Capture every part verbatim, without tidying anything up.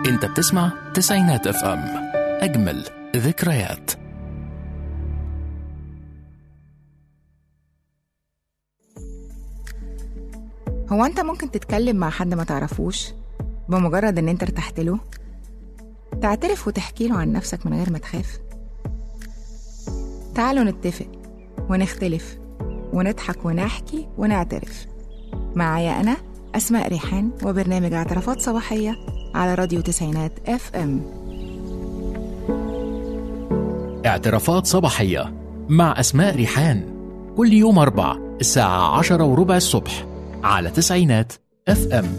انت بتسمع تسعينات اف ام، اجمل ذكريات. هو انت ممكن تتكلم مع حد ما تعرفوش بمجرد ان انت ارتحت له؟ تعترف وتحكي له عن نفسك من غير ما تخاف؟ تعالوا نتفق ونختلف ونضحك ونحكي ونعترف. معايا أنا أسماء ريحان وبرنامج اعترافات صباحية على راديو تسعينات اف ام. اعترافات صباحية مع أسماء ريحان، كل يوم أربع الساعة عشرة وربع الصبح على تسعينات اف ام.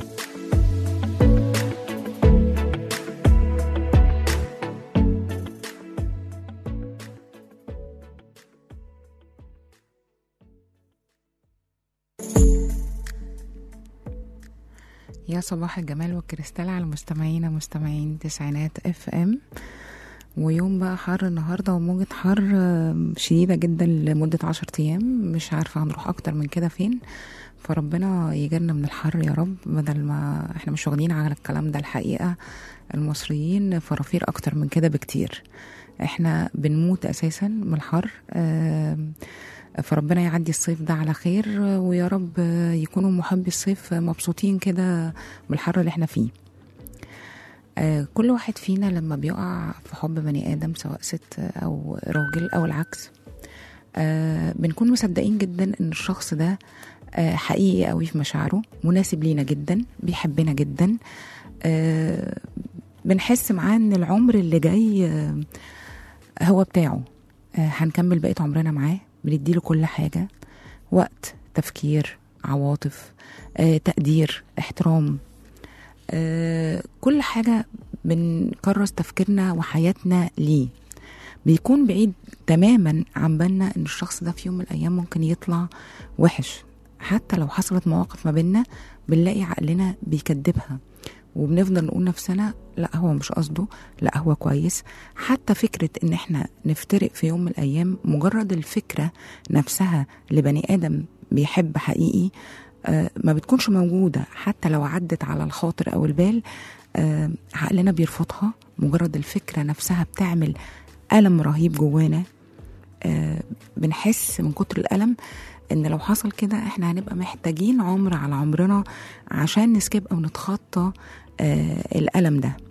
يا صباح الجمال والكريستال على مستمعينا مستمعين تسعينات اف ام. ويوم بقى حر النهاردة وموجة حر شديدة جدا لمدة عشر ايام، مش عارفة هنروح اكتر من كده فين، فربنا يجرنا من الحر يا رب. بدل ما احنا مش واخدين على الكلام ده، الحقيقة المصريين فرافير اكتر من كده بكتير، احنا بنموت اساسا من الحر. فربنا يعدي الصيف ده على خير، ويا رب يكونوا محبي الصيف مبسوطين كده بالحر اللي احنا فيه. كل واحد فينا لما بيقع في حب بني آدم، سواء ست أو راجل أو العكس، بنكون مصدقين جدا إن الشخص ده حقيقي قوي في مشاعره، مناسب لينا جدا، بيحبنا جدا. بنحس معاه إن العمر اللي جاي هو بتاعه، هنكمل بقية عمرنا معاه، بنديله كل حاجة، وقت، تفكير، عواطف، تقدير، احترام، كل حاجة بنكرس تفكيرنا وحياتنا ليه. بيكون بعيد تماما عن بالنا ان الشخص ده في يوم من الايام ممكن يطلع وحش. حتى لو حصلت مواقف ما بيننا بنلاقي عقلنا بيكدبها، وبنفضل نقول نفسنا لا هو مش قصده، لا هو كويس. حتى فكرة ان احنا نفترق في يوم من الايام، مجرد الفكرة نفسها لبني ادم بيحب حقيقي آه ما بتكونش موجودة. حتى لو عدت على الخاطر او البال، آه عقلنا بيرفضها. مجرد الفكرة نفسها بتعمل ألم رهيب جوانا. آه بنحس من كتر الألم ان لو حصل كده احنا هنبقى محتاجين عمر على عمرنا عشان نسكب او نتخطى آه الألم ده.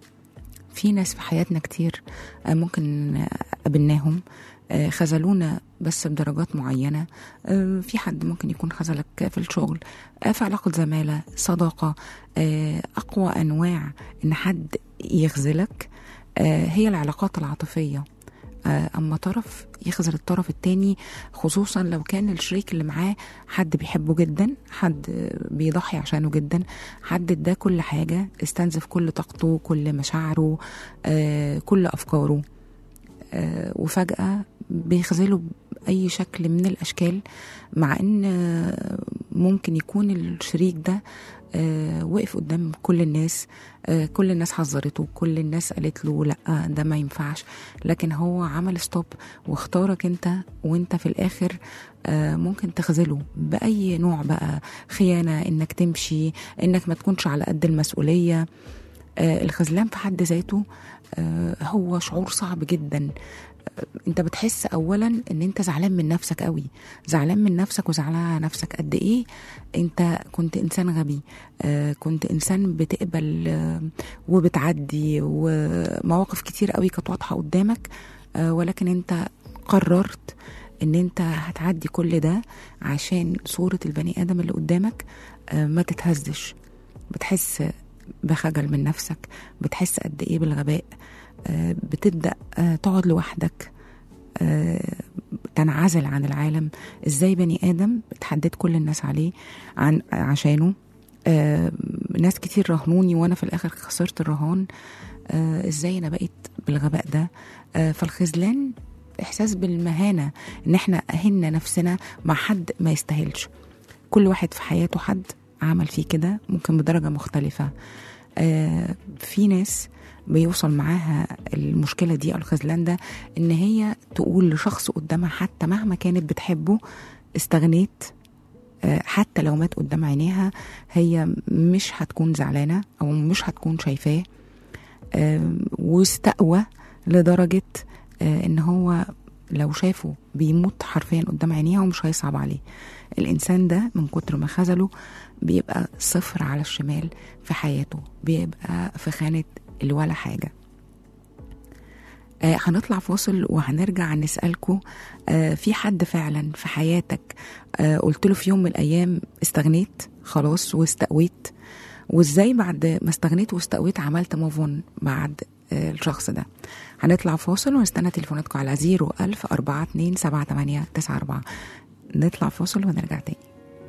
في ناس في حياتنا كتير آه ممكن قابلناهم آه خذلونا بس بدرجات معينة. آه في حد ممكن يكون خذلك في الشغل، آه في علاقة زمالة، صداقة. آه أقوى أنواع إن حد يخذلك آه هي العلاقات العاطفية. أما طرف يخذل الطرف التاني، خصوصا لو كان الشريك اللي معاه حد بيحبه جدا، حد بيضحي عشانه جدا، حد اداه كل حاجة، استنزف كل طاقته، كل مشاعره، آه، كل أفكاره، آه، وفجأة بيخذله بأي شكل من الأشكال. مع أن ممكن يكون الشريك ده آه وقف قدام كل الناس، آه كل الناس حذرته، كل الناس قالت له لا ده ما ينفعش، لكن هو عمل ستوب واختارك انت. وانت في الاخر آه ممكن تخذله بأي نوع بقى، خيانة، انك تمشي، انك ما تكونش على قد المسؤولية. آه الخذلان في حد ذاته آه هو شعور صعب جدا. انت بتحس اولا ان انت زعلان من نفسك قوي، زعلان من نفسك وزعلان على نفسك قد ايه انت كنت انسان غبي، آه كنت انسان بتقبل آه وبتعدي، ومواقف كتير قوي كانت واضحه قدامك، آه ولكن انت قررت ان انت هتعدي كل ده عشان صوره البني ادم اللي قدامك آه ما تتهزش. بتحس بخجل من نفسك، بتحس قد ايه بالغباء، آه بتبدأ آه تقعد لوحدك، آه تنعزل عن العالم. ازاي بني آدم اتحديت كل الناس عليه عن عشانه، آه ناس كتير رهنوني وانا في الاخر خسرت الرهان. آه ازاي انا بقيت بالغباء ده؟ آه فالخذلان احساس بالمهانة، ان احنا اهنا نفسنا مع حد ما يستاهلش. كل واحد في حياته حد عمل فيه كده، ممكن بدرجة مختلفة. آه في ناس بيوصل معاها المشكلة دي أو الخذلان ده إن هي تقول لشخص قدامها حتى مهما كانت بتحبه استغنيت. آه حتى لو مات قدام عينيها هي مش هتكون زعلانة أو مش هتكون شايفاه. واستقوى لدرجة ان هو لو شافه بيموت حرفيا قدام عينيه ومش هيصعب عليه. الإنسان ده من كتر ما خذله بيبقى صفر على الشمال في حياته، بيبقى في خانة الولا حاجة. آه هنطلع فاصل وهنرجع نسألكم، آه في حد فعلا في حياتك آه قلت له في يوم من الأيام استغنيت خلاص واستقويت، وازاي بعد ما استغنيت واستقويت عملت موفون بعد آه الشخص ده؟ هنطلع فاصل ونستنى تليفوناتكم على زيرو ألف أربعة اتنين سبعة تمانية تسعة أربعة. نطلع فاصل ونرجع تاني.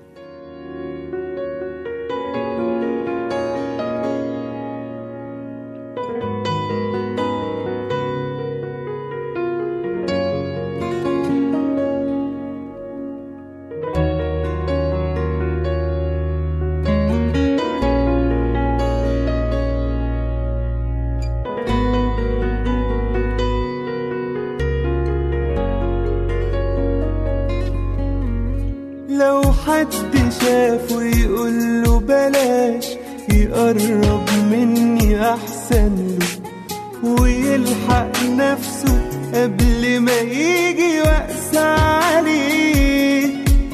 حد شافه يقوله بلاش يقرب مني أحسن له، ويلحق نفسه قبل ما يجي وقسى عليه.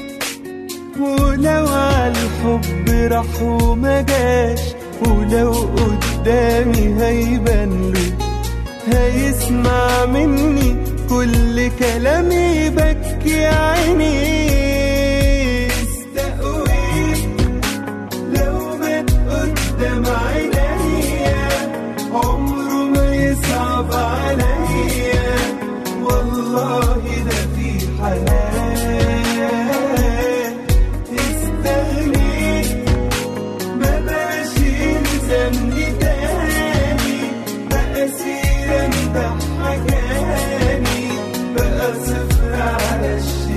ولو عالحب راح وما جاش، ولو قدامي هيبان له، هيسمع مني كل كلامي يبكي عيني. قدام عينيا عمره ما يصعب عليا، والله ده في حياة استغنيت ما بقاش يلزمني تاني، بقى سيرة مضحكاني، بقى صفر على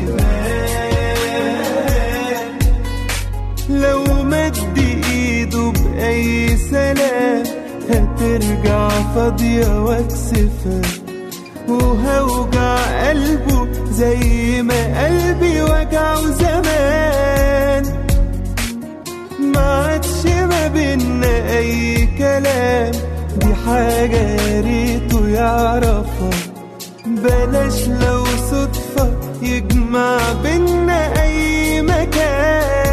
الشمال. لو مد ايده بأي سلام هترجع فاضية واكسفها، وهوجع قلبه زي ما قلبي وجعه زمان. ما عادش ما بينا اي كلام، دي حاجة ياريته يعرفها، بلاش لو صدفة يجمع بينا اي مكان.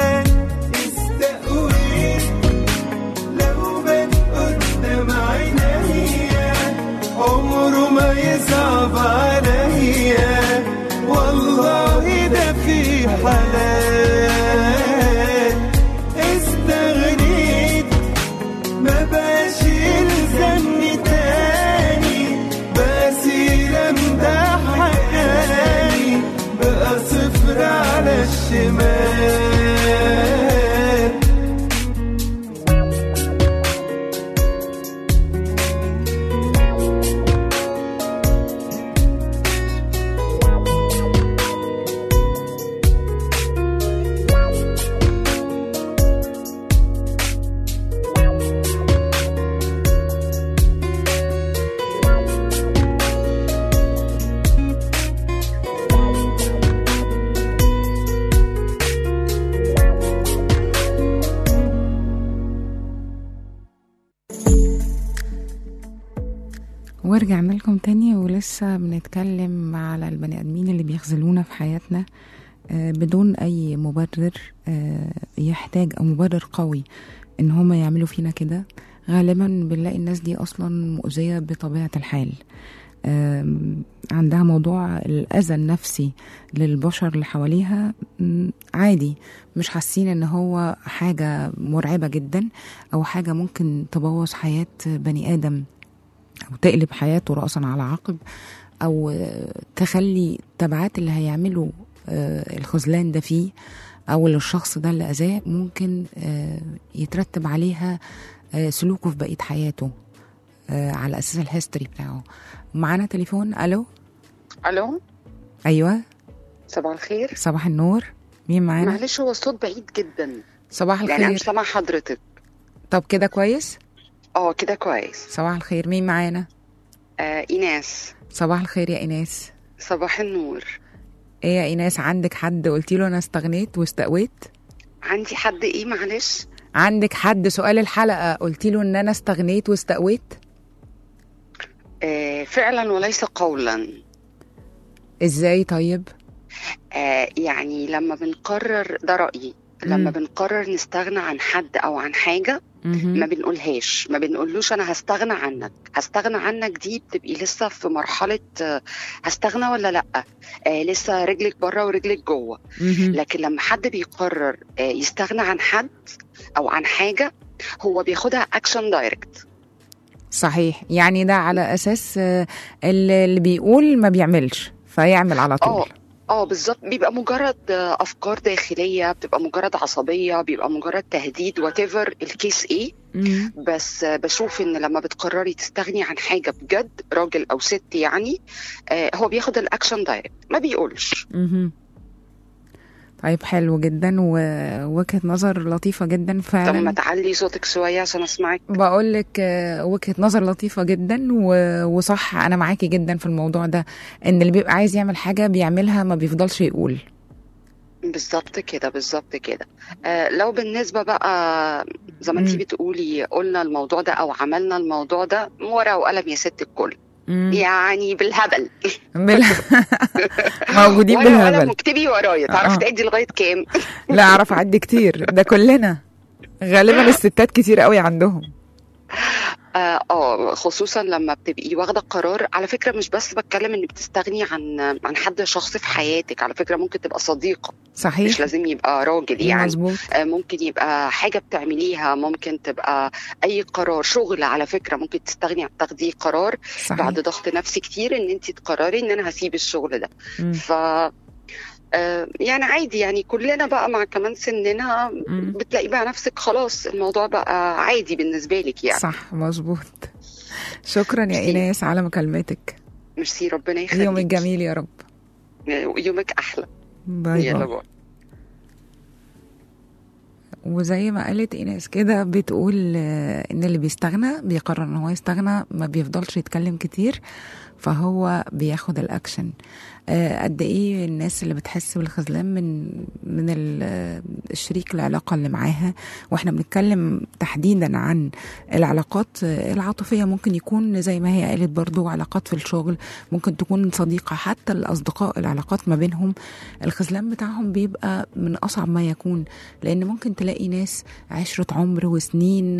عمره ما يصعب عليا، والله ده في حلال استغنيت ما بقاش يلزمني تاني، بقى سيرة مضحكاني، بقى صفر على الشمال. ورجعنا لكم تاني، ولسه بنتكلم على البني آدمين اللي بيخذلونا في حياتنا بدون أي مبرر يحتاج أو مبرر قوي إن هما يعملوا فينا كده. غالبا بنلاقي الناس دي أصلا مؤذية بطبيعة الحال، عندها موضوع الأذى النفسي للبشر اللي حواليها عادي، مش حاسين إن هو حاجة مرعبة جدا أو حاجة ممكن تبوظ حياة بني آدم أو تقلب حياته رأسا على عقب، أو تخلي تبعات اللي هيعملوا الخذلان ده فيه أو الشخص ده اللي أذاه ممكن يترتب عليها سلوكه في بقية حياته على أساس الهيستوري بتاعه. معانا تليفون. ألو. ألو. أيوة. صباح الخير. صباح النور. مين معانا؟ معلش هو الصوت بعيد جدا. صباح الخير. يعني أنا مش سامع حضرتك. طب كده كويس؟ اه كده كويس. صباح الخير. مين معانا؟ آه إيناس. صباح الخير يا إيناس. صباح النور. ايه يا إيناس، عندك حد قلتي له أنا استغنيت واستقويت؟ عندي حد ايه معلش؟ عندك حد سؤال الحلقة قلتي له ان انا استغنيت واستقويت؟ فعلا وليس قولا. ازاي طيب؟ آه يعني لما بنقرر، ده رأيي، لما بنقرر نستغنى عن حد او عن حاجة ما بنقولهاش، ما بنقولوش انا هستغنى عنك. هستغنى عنك دي بتبقي لسه في مرحلة آه هستغنى ولا لا، آه لسه رجلك بره ورجلك جوه. لكن لما حد بيقرر آه يستغنى عن حد او عن حاجة، هو بياخدها اكشن دايركت. صحيح، يعني ده على اساس آه اللي بيقول ما بيعملش فيعمل على طول. اه اه بالظبط، بيبقى مجرد افكار داخليه، بتبقى مجرد عصبيه، بيبقى مجرد تهديد، واتيفر الكيس ايه. مم. بس بشوف ان لما بتقرري تستغني عن حاجه بجد، راجل او ست يعني، آه هو بياخد الاكشن دايركت، ما بيقولش. مهم. طيب حلو جدا، ووجهة نظر لطيفة جدا فعلا. طب ما تعلي صوتك شويه عشان اسمعك. بقول لك وجهة نظر لطيفة جدا وصح، انا معاكي جدا في الموضوع ده، ان اللي بيبقى عايز يعمل حاجة بيعملها، ما بيفضلش يقول. بالظبط كده، بالظبط كده. آه لو بالنسبه بقى زي ما انتي بتقولي، قلنا الموضوع ده او عملنا الموضوع ده، ورقه وقلم يا ست الكل. مم. يعني بالهبل بال... موجودين بالهبل. ولا مكتبي ورايا، تعرف تعدي لغايه كام؟ لا اعرف اعدي كتير، ده كلنا غالبا الستات كتير قوي عندهم. اه آه، خصوصا لما بتبقي واخده قرار. على فكره مش بس بتكلم ان بتستغني عن عن حد شخص في حياتك، على فكره ممكن تبقى صديقه. صحيح، مش لازم يبقى راجل يعني. مزبوط. آه ممكن يبقى حاجه بتعمليها، ممكن تبقى اي قرار شغل. على فكره ممكن تستغني عن تاخدي قرار صحيح. بعد ضغط نفسي كتير، ان انت تقرري ان انا هسيب الشغل ده. م. ف آه يعني عادي، يعني كلنا بقى مع كمان سننا م. بتلاقي بقى نفسك خلاص الموضوع بقى عادي بالنسبه لك يعني. صح، مظبوط. شكرا يا إيناس على مكالمتك. ميرسي، ربنا يخليك. يومك جميل يا رب. يومك احلى. باي باي. وزي ما قالت إيناس كده، بتقول ان اللي بيستغنى بيقرر ان هو يستغنى، ما بيفضلش يتكلم كتير، فهو بياخد الاكشن. قد ايه الناس اللي بتحس بالخذلان من من الشريك العلاقه اللي معاها. واحنا بنتكلم تحديدا عن العلاقات العاطفيه، ممكن يكون زي ما هي قالت برضو علاقات في الشغل، ممكن تكون صديقه، حتى الاصدقاء العلاقات ما بينهم الخذلان بتاعهم بيبقى من اصعب ما يكون، لان ممكن تلاقي ناس عشره عمر وسنين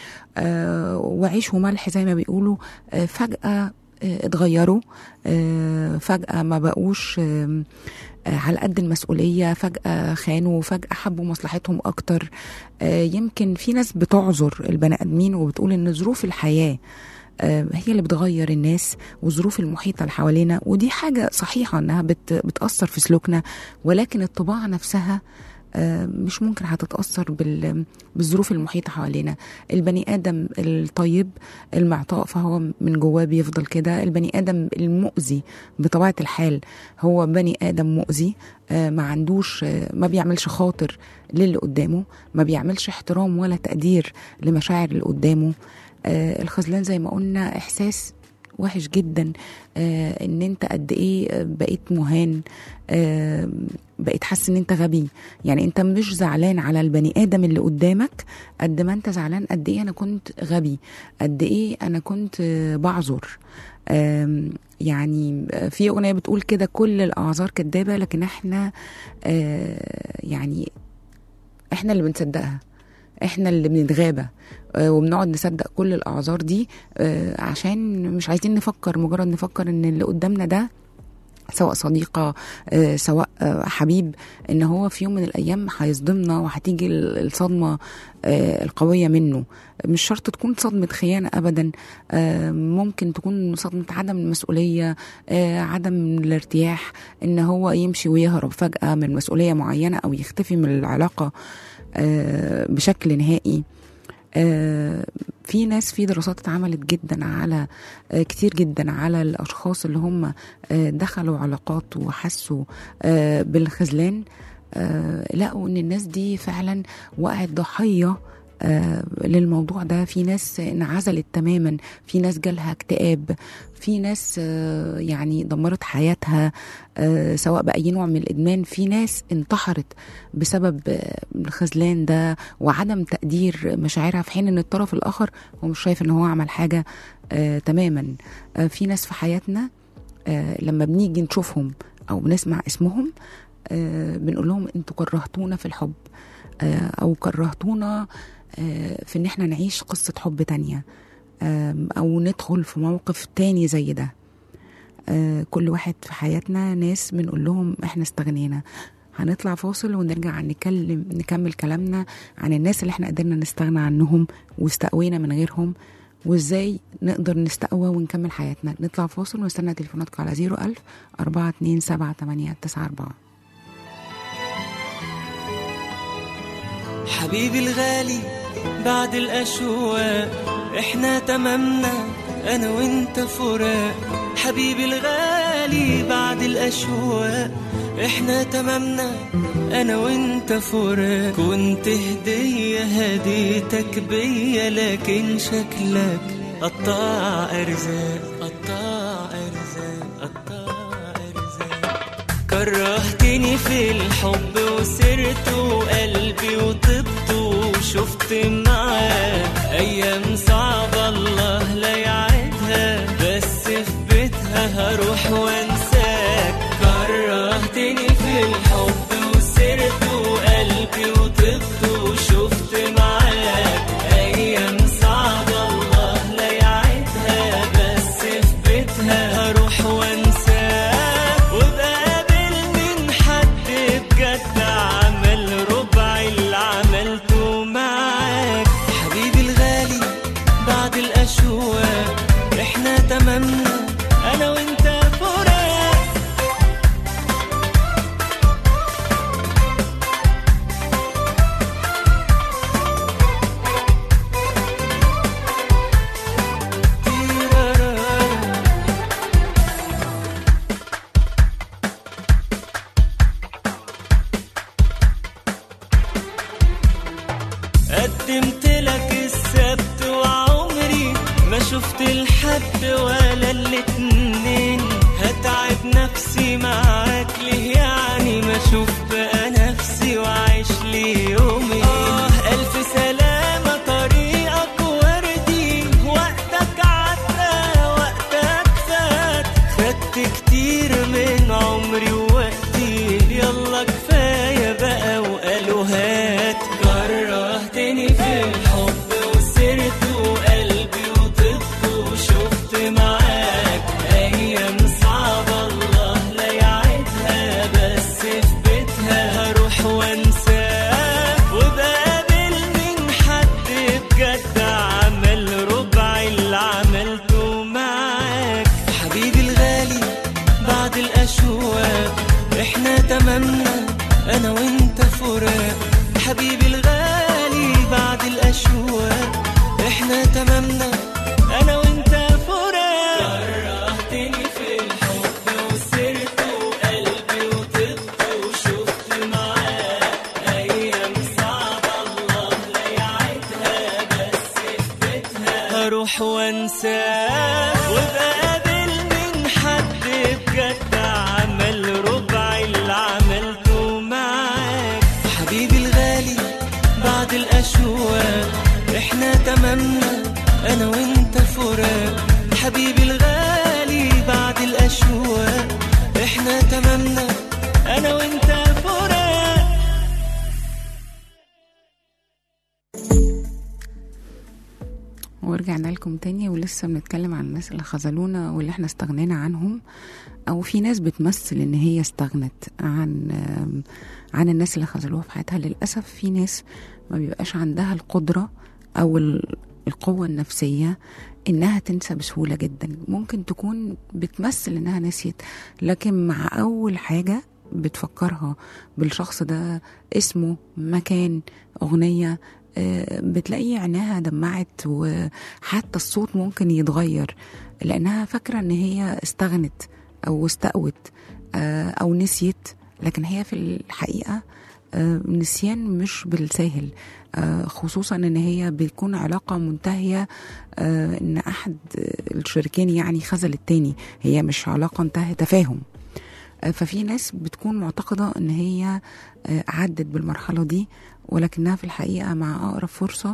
وعيش وملح زي ما بيقولوا، فجاه اتغيروا، فجأة ما بقوش على قد المسؤولية، فجأة خانوا، فجأة حبوا مصلحتهم أكتر. يمكن في ناس بتعذر البني آدمين وبتقول إن ظروف الحياة هي اللي بتغير الناس، وظروف المحيطة اللي حوالينا، ودي حاجة صحيحة إنها بتأثر في سلوكنا، ولكن الطباع نفسها مش ممكن هتتأثر بالظروف المحيطة حوالينا. البني آدم الطيب المعطاء فهو من جواه بيفضل كده. البني آدم المؤذي بطبيعة الحال هو بني آدم مؤذي، ما عندوش، ما بيعملش خاطر للي قدامه، ما بيعملش احترام ولا تقدير لمشاعر اللي قدامه. الخذلان زي ما قلنا إحساس وحش جدا، آه ان انت قد ايه بقيت مهان، آه بقيت حاسس ان انت غبي. يعني انت مش زعلان على البني ادم اللي قدامك قد ما انت زعلان قد ايه انا كنت غبي، قد ايه انا كنت آه بعذر. آه يعني في اغنيه بتقول كده، كل الاعذار كدابه، لكن احنا آه يعني احنا اللي بنصدقها، احنا اللي بنتغابى وبنقعد نصدق كل الاعذار دي، عشان مش عايزين نفكر، مجرد نفكر ان اللي قدامنا ده سواء صديقة سواء حبيب، ان هو في يوم من الايام هيصدمنا وهتيجي الصدمة القوية منه. مش شرط تكون صدمة خيانة ابدا، ممكن تكون صدمة عدم المسؤولية، عدم الارتياح، ان هو يمشي ويهرب فجأة من مسؤولية معينة او يختفي من العلاقة بشكل نهائي. آه في ناس، في دراسات اتعملت جدا على آه كتير جدا على الأشخاص اللي هم آه دخلوا علاقات وحسوا آه بالخذلان، آه لقوا ان الناس دي فعلا وقعت ضحية آه للموضوع ده. في ناس انعزلت تماما، في ناس جالها اكتئاب، في ناس آه يعني دمرت حياتها آه سواء بأي نوع من الإدمان، في ناس انتحرت بسبب آه الخذلان ده وعدم تقدير مشاعرها، في حين ان الطرف الآخر هو مش شايف ان هو عمل حاجة آه تماما. آه في ناس في حياتنا آه لما بنيجي نشوفهم أو بنسمع اسمهم آه بنقول لهم انتوا كرهتونا في الحب، آه أو كرهتونا آه في ان احنا نعيش قصة حب تانية، آه أو ندخل في موقف تاني زي ده. آه كل واحد في حياتنا ناس بنقول لهم احنا استغنينا. هنطلع فاصل ونرجع نكلم نكمل كلامنا عن الناس اللي احنا قدرنا نستغنى عنهم واستقوينا من غيرهم، وازاي نقدر نستقوى ونكمل حياتنا. نطلع فاصل ونستنى تليفوناتكم على زيرو ألف أربعة اتنين سبعة تمانية تسعة أربعة. حبيبي الغالي بعد الأشواق احنا تمامنا أنا وانت فراق. حبيبي الغالي بعد الأشواق احنا تمامنا أنا وانت فراق. كنت هدية هديتك بيا لكن شكلك قطع أرزاق قطع أرزاق قطع أرزاق. كرهتني في الحب وسرت وقلبي وطبت وشفت معاك أيام صعبة الله لا يعيدها، بس في بيتها هروح وانساك. كرهتني في الحب وسرت وقلبي وطبت وشفت معاك أيام صعبة الله لا يعيدها، بس في بيتها هروح وانساك. وبقابل من حد بجد عمل ربع اللي عملته معاك. حبيبي الغالي بعد الأشواق احنا تمامنا أنا وانت فراق. قدمت لك السبت وعمري ما شفت الحد ولا الاتنين. هتعب نفسي معاك ليه يعني ما اشوف بقى نفسي وعيش لي يومين. آه ألف سلامة طريقك وردي، وقتك عدى وقتك فات. خدت كتير من عمري ووقتي يلا كفاية بقى وقالوا هات. كرهتني في الحب وسرت وقلبي وطبت وشفت معاك أيام صعبة الله لا يعيدها، بس في بيتها هروح وانساك. وبقابل من حد بجد عمل ربع اللي عملته معاك. حبيبي الغالي بعد الأشواق احنا تمامنا أنا وانت فراق. حبيبي الغالي بعد الأشواق احنا تمامنا أنا وانت فراق. كرهتني في الحب وسرت وقلبي وطبت وشفت معاك أيام صعبة الله لا يعيدها، بس في بيتها هروح وانساك. وبقابل من حد بجد عمل ربع اللي عملته معاك. حبيبي الغالي بعد الأشواق احنا تمامنا أنا وانت فراق. حبيبي الغالي بعد الأشواق احنا تمامنا أنا وانت فراق. ورجعنا لكم تاني ولسه بنتكلم عن الناس اللي خذلونا واللي احنا استغنينا عنهم، او في ناس بتمثل ان هي استغنت عن عن الناس اللي خذلوها في حياتها. للأسف في ناس ما بيبقاش عندها القدرة او القوة النفسية انها تنسى بسهولة جدا. ممكن تكون بتمثل انها نسيت، لكن مع اول حاجة بتفكرها بالشخص ده، اسمه، مكان، اغنية، بتلاقي عينها دمعت وحتى الصوت ممكن يتغير، لأنها فاكرة ان هي استغنت او استقوت او نسيت. لكن هي في الحقيقة نسيان مش بالساهل، خصوصا ان هي بتكون علاقة منتهية، ان احد الشريكين يعني خذل التاني، هي مش علاقة انتهت تفاهم. ففي ناس بتكون معتقدة ان هي عدت بالمرحلة دي، ولكنها في الحقيقة مع أقرب فرصة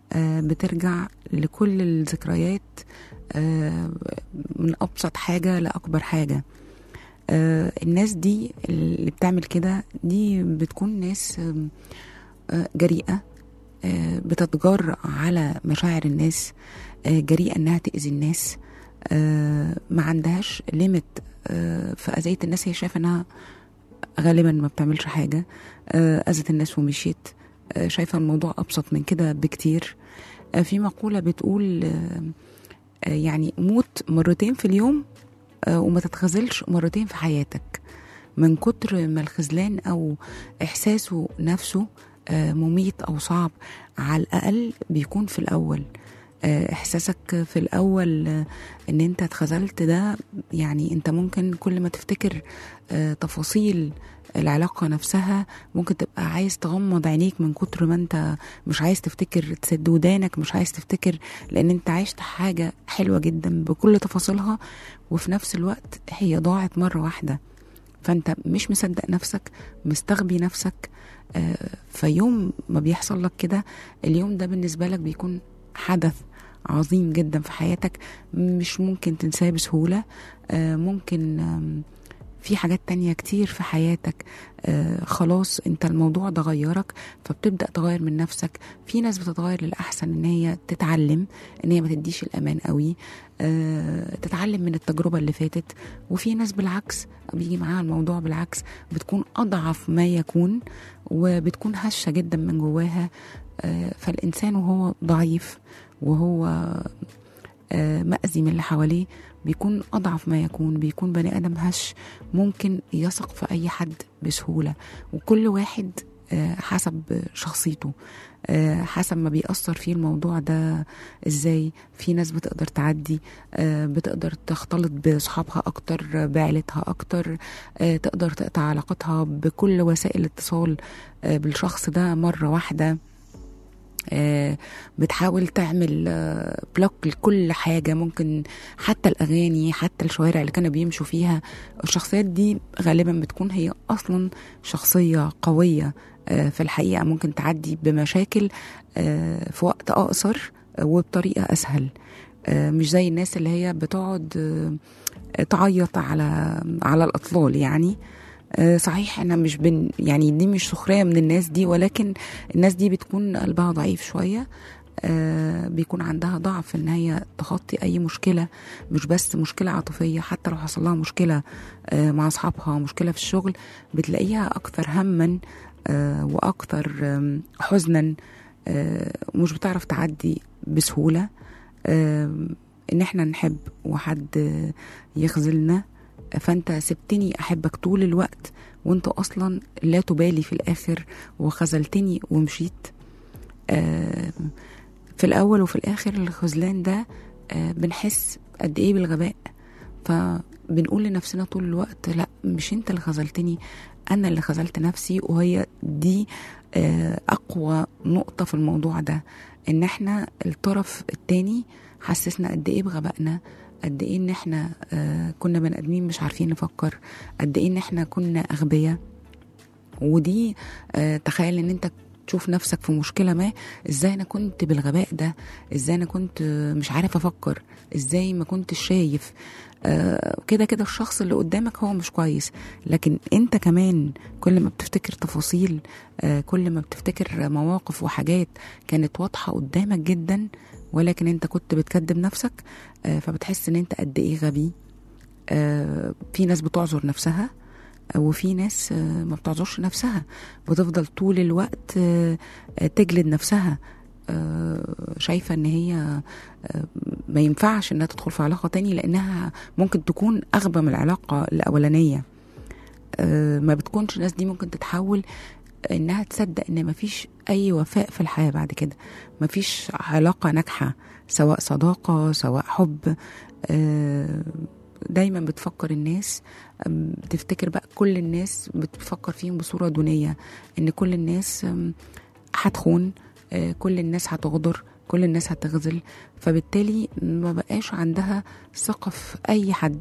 آه بترجع لكل الذكريات، آه من أبسط حاجة لأكبر حاجة. آه الناس دي اللي بتعمل كده دي بتكون ناس آه جريئة، آه بتتجرأ على مشاعر الناس، آه جريئة انها تأذي الناس، آه ما عندهاش ليميت آه في أذية الناس. هي شايفة انها غالبا ما بتعملش حاجة، آه أذت الناس ومشيت. آه شايفة الموضوع أبسط من كده بكتير. آه في مقولة بتقول آه آه يعني موت مرتين في اليوم وما تتخذلش مرتين في حياتك. من كتر ما الخذلان أو إحساسه نفسه مميت أو صعب، على الأقل بيكون في الأول. إحساسك في الأول إن أنت اتخذلت ده، يعني أنت ممكن كل ما تفتكر تفاصيل العلاقة نفسها ممكن تبقى عايز تغمض عينيك من كتر ما انت مش عايز تفتكر، تسد ودانك مش عايز تفتكر، لان انت عشت حاجة حلوة جدا بكل تفاصيلها، وفي نفس الوقت هي ضاعت مرة واحدة. فانت مش مصدق نفسك، مستغبي نفسك. آه فيوم ما بيحصل لك كده، اليوم ده بالنسبة لك بيكون حدث عظيم جدا في حياتك، مش ممكن تنساه بسهولة. آه ممكن آه في حاجات تانية كتير في حياتك آه خلاص انت الموضوع ده غيرك، فبتبدأ تغير من نفسك. في ناس بتتغير للأحسن، ان هي تتعلم ان هي ما تديش الأمان قوي، آه تتعلم من التجربة اللي فاتت. وفي ناس بالعكس بيجي معاها الموضوع بالعكس، بتكون أضعف ما يكون وبتكون هشة جدا من جواها. آه فالإنسان وهو ضعيف وهو آه مأذي من اللي حواليه بيكون أضعف ما يكون، بيكون بني آدم هش، ممكن يثق في أي حد بسهولة. وكل واحد حسب شخصيته، حسب ما بيأثر فيه الموضوع ده ازاي. في ناس بتقدر تعدي، بتقدر تختلط بصحابها أكتر، بعيلتها أكتر، تقدر تقطع علاقتها بكل وسائل الاتصال بالشخص ده مرة واحدة. آه بتحاول تعمل آه بلوك لكل حاجة ممكن، حتى الأغاني، حتى الشوارع اللي كانوا بيمشوا فيها. الشخصيات دي غالبا بتكون هي أصلا شخصية قوية آه في الحقيقة، ممكن تعدي بمشاكل آه في وقت أقصر وبطريقة أسهل. آه مش زي الناس اللي هي بتقعد آه تعيط على على الأطلال. يعني صحيح انا مش بن يعني دي مش سخرية من الناس دي، ولكن الناس دي بتكون قلبها ضعيف شوية، آه بيكون عندها ضعف ان هي تخطي اي مشكلة، مش بس مشكلة عاطفية، حتى لو حصل لها مشكلة آه مع اصحابها، مشكلة في الشغل، بتلاقيها اكثر هما آه واكثر آه حزنا، آه ومش بتعرف تعدي بسهولة. آه ان احنا نحب وحد يخذلنا، فانت سبتني احبك طول الوقت وانت اصلا لا تبالي في الاخر وخذلتني ومشيت. آه في الاول وفي الاخر الخذلان ده آه بنحس قد ايه بالغباء، فبنقول لنفسنا طول الوقت لا مش انت اللي خذلتني، انا اللي خذلت نفسي. وهي دي آه اقوى نقطة في الموضوع ده، ان احنا الطرف التاني حسسنا قد ايه بغبائنا، قد ايه ان احنا آه كنا بني ادمين مش عارفين نفكر، قد ايه ان احنا كنا اغبياء. ودي آه تخيل ان انت تشوف نفسك في مشكلة ما، ازاي انا كنت بالغباء ده، ازاي انا كنت مش عارف افكر، ازاي ما كنتش شايف. آه كده كده الشخص اللي قدامك هو مش كويس، لكن انت كمان كل ما بتفتكر تفاصيل، آه كل ما بتفتكر مواقف وحاجات كانت واضحة قدامك جدا، ولكن انت كنت بتكذب نفسك، آه فبتحس ان انت قد ايه غبي. آه في ناس بتعذر نفسها، وفي ناس ما بتعذرش نفسها، بتفضل طول الوقت تجلد نفسها، شايفة ان هي ما ينفعش انها تدخل في علاقة تاني لانها ممكن تكون اغبى من العلاقة الاولانية. ما بتكونش الناس دي ممكن تتحول انها تصدق ان ما فيش اي وفاء في الحياة بعد كده، ما فيش علاقة ناجحة سواء صداقة سواء حب. دايما بتفكر الناس، بتفتكر بقى كل الناس بتفكر فيهم بصورة دونية، ان كل الناس هتخون، كل الناس هتغدر، كل الناس هتغزل، فبالتالي ما بقاش عندها ثقة في اي حد،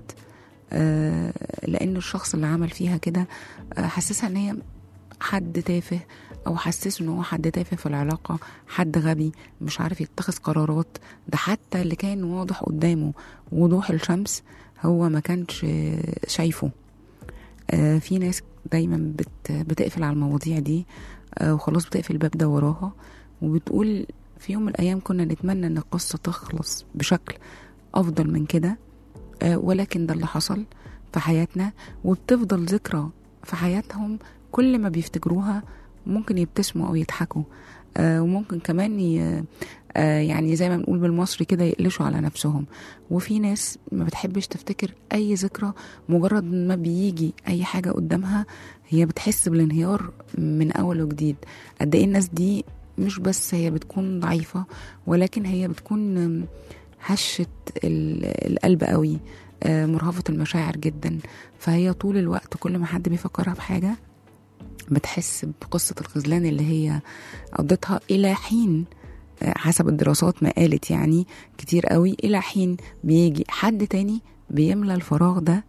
لان الشخص اللي عمل فيها كده حسسها ان هي حد تافه او حسسه ان هو حد تافه في العلاقة، حد غبي مش عارف يتخذ قرارات. ده حتى اللي كان واضح قدامه وضوح الشمس هو ما كانش شايفه. آه في ناس دايما بت بتقفل على المواضيع دي آه وخلاص بتقفل الباب ده وراها، وبتقول في يوم من الايام كنا نتمنى ان القصة تخلص بشكل افضل من كده، آه ولكن ده اللي حصل في حياتنا، وبتفضل ذكرى في حياتهم كل ما بيفتكروها ممكن يبتسموا او يضحكوا، آه وممكن كمان ي... آه يعني زي ما بنقول بالمصري كده يقلشوا على نفسهم. وفي ناس ما بتحبش تفتكر اي ذكرى، مجرد ما بيجي اي حاجة قدامها هي بتحس بالانهيار من اول وجديد. قد ايه الناس دي مش بس هي بتكون ضعيفة، ولكن هي بتكون هشة القلب قوي، آه مرهفة المشاعر جدا. فهي طول الوقت كل ما حد بيفكرها بحاجة بتحس بقصة الخذلان اللي هي قضتها إلى حين، حسب الدراسات ما قالت يعني كتير قوي، إلى حين بيجي حد تاني بيملى الفراغ ده.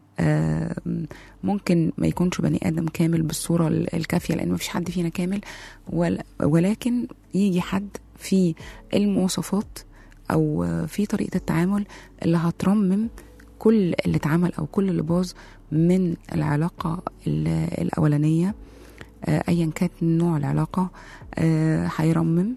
ممكن ما يكونش بني آدم كامل بالصورة الكافية، لأن ما فيش حد فينا كامل، ولكن يجي حد في المواصفات أو في طريقة التعامل اللي هترمم كل اللي اتعمل أو كل اللي باظ من العلاقة الأولانية، أيا كانت نوع العلاقة. هيرمم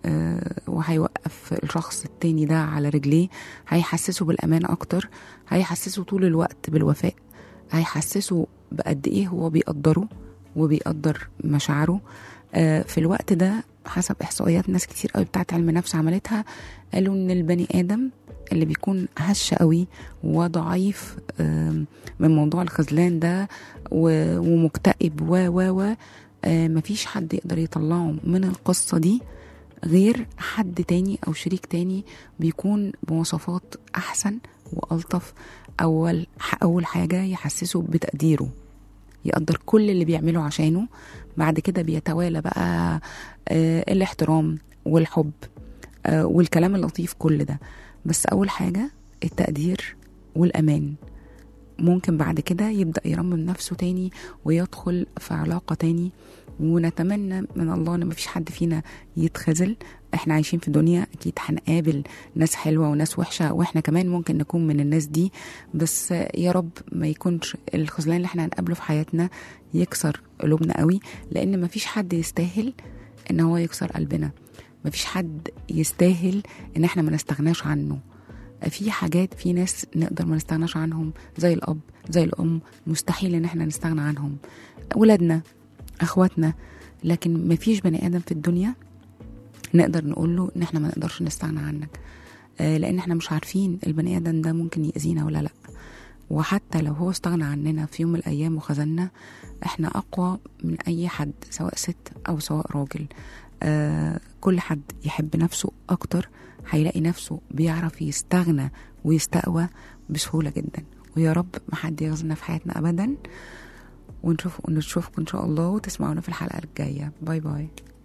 وهيوقف الشخص التاني ده على رجليه، هيحسسه بالأمان أكتر، هيحسسه طول الوقت بالوفاء، هيحسسه بقد إيه هو بيقدره وبيقدر مشاعره. في الوقت ده حسب إحصائيات ناس كتير قوي بتاعت علم نفس عملتها، قالوا إن البني آدم اللي بيكون هش قوي وضعيف من موضوع الخذلان ده ومكتئب و و و مفيش حد يقدر يطلعه من القصة دي غير حد تاني أو شريك تاني بيكون بمواصفات أحسن وألطف. أول أول حاجة يحسسه بتقديره، يقدر كل اللي بيعمله عشانه. بعد كده بيتوالى بقى الاحترام والحب والكلام اللطيف كل ده، بس أول حاجة التقدير والأمان. ممكن بعد كده يبدأ يرمم نفسه تاني ويدخل في علاقة تاني. ونتمنى من الله ان مفيش حد فينا يتخذل. احنا عايشين في دنيا اكيد هنقابل ناس حلوة وناس وحشة، واحنا كمان ممكن نكون من الناس دي، بس يا رب ما يكونش الخذلان اللي احنا هنقابله في حياتنا يكسر قلوبنا قوي، لان مفيش حد يستاهل ان هو يكسر قلبنا. مفيش حد يستاهل ان احنا ما نستغناش عنه. في حاجات في ناس نقدر ما نستغناش عنهم زي الأب زي الأم، مستحيل ان احنا نستغنى عنهم، ولادنا اخواتنا، لكن مفيش بني آدم في الدنيا نقدر نقوله ان احنا ما نقدرش نستغنى عنك، لان احنا مش عارفين البني آدم ده ممكن يأذينا ولا لا. وحتى لو هو استغنى عننا في يوم من الأيام وخذلنا، احنا أقوى من أي حد سواء ست أو سواء راجل. آه كل حد يحب نفسه أكتر هيلاقي نفسه بيعرف يستغنى ويستقوى بسهولة جدا. ويا رب ما حد يغزلنا في حياتنا أبدا. ونشوف ونشوفكم إن شاء الله، وتسمعونا في الحلقة الجاية. باي باي.